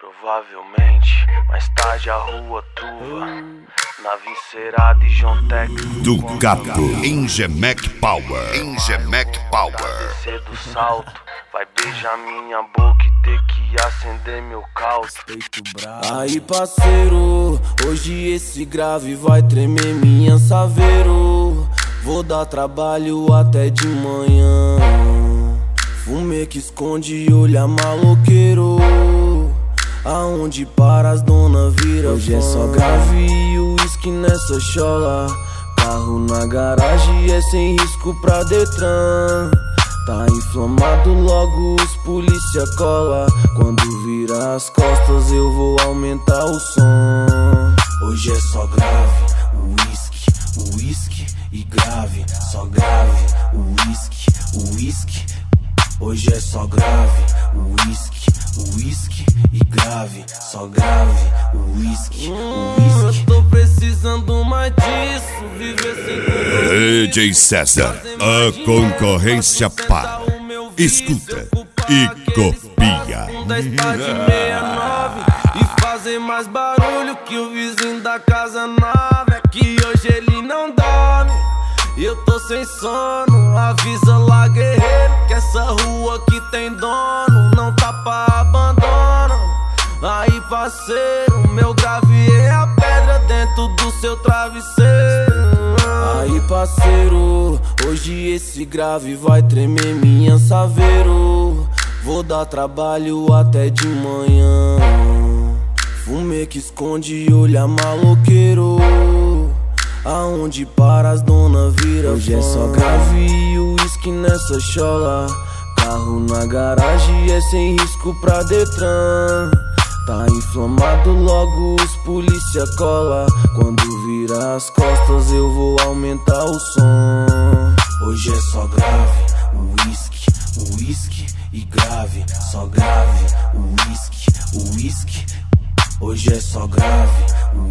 Provavelmente, mais tarde a rua truva na Vincerada e John Tech Ducato, Engemec Power, Engemec Power. Descer do salto, vai beijar minha boca e ter que acender meu calço. Aí parceiro, hoje esse grave vai tremer minha saveiro. Vou dar trabalho até de manhã. Fumê que esconde e olha maloqueiro. Aonde para as dona vira hoje fã. É só grave e uísque nessa chola. Carro na garagem é sem risco pra Detran. Tá inflamado, logo os polícia cola. Quando vira as costas eu vou aumentar o som. Hoje é só grave, uísque e grave. Só grave, uísque. Hoje é só grave, uísque e grave. Só grave, uísque. Eu tô precisando mais disso, viver sem DJ César, a concorrência para. Escuta e copia. 1069 e fazer mais barulho que o vizinho da casa nova. É que hoje ele não dorme e eu tô sem sono. Avisa lá, guerreiro, que essa rua aqui tem dono. Não tá pra abandono. Aí parceiro, meu grave é a pedra dentro do seu travesseiro. Aí parceiro, hoje esse grave vai tremer minha saveiro. Vou dar trabalho até de manhã. Fumê que esconde e olha maloqueiro. Aonde para as dona vira hoje fã. É só grave e uísque nessa chola. Carro na garagem é sem risco pra Detran. Tá inflamado, logo os polícia cola. Quando vira as costas eu vou aumentar o som. Hoje é só grave, uísque e grave. Só grave, uísque. Hoje é só grave,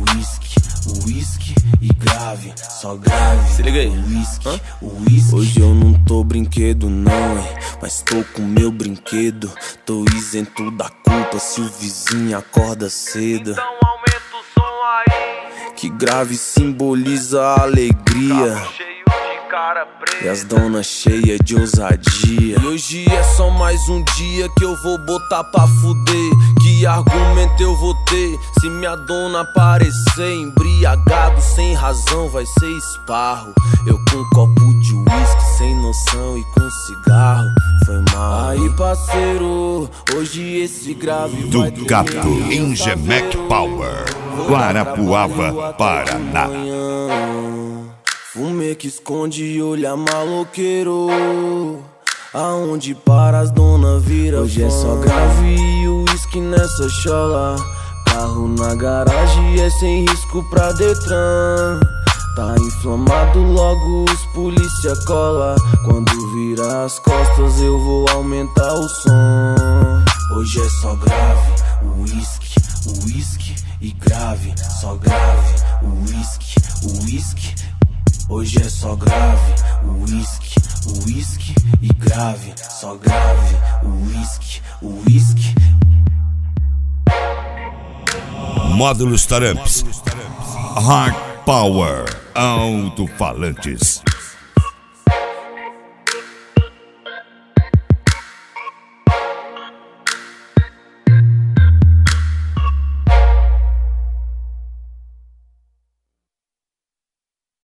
uísque e grave. Só grave, se liga aí, uísque. Hoje eu não tô brinquedo não, hein, mas tô com meu brinquedo. Tô isento da culpa se o vizinho acorda cedo. Então aumenta o som aí, que grave simboliza a alegria. carro cheio de cara preta. E as donas cheias de ousadia. E hoje é só mais um dia que eu vou botar pra fuder. Que argumento eu vou ter se minha dona aparecer? Embriagado sem razão vai ser esparro. Eu com um copo de uísque sem noção e com cigarro. Foi mal. Aí parceiro, hoje esse grave vai Ducato, Engemec Power, Guarapuava, Paraná. Fumê que esconde e olha maloqueiro. Aonde para as dona vira hoje fã. É só grave e uísque nessa chola. Carro na garagem é sem risco pra Detran. Tá inflamado, logo os polícia cola. Quando vira as costas eu vou aumentar o som. Hoje é só grave, uísque e grave. Só grave, uísque. Hoje é só grave, uísque e grave. Só grave, uísque. Módulos Taramps, Hard Power, alto-falantes.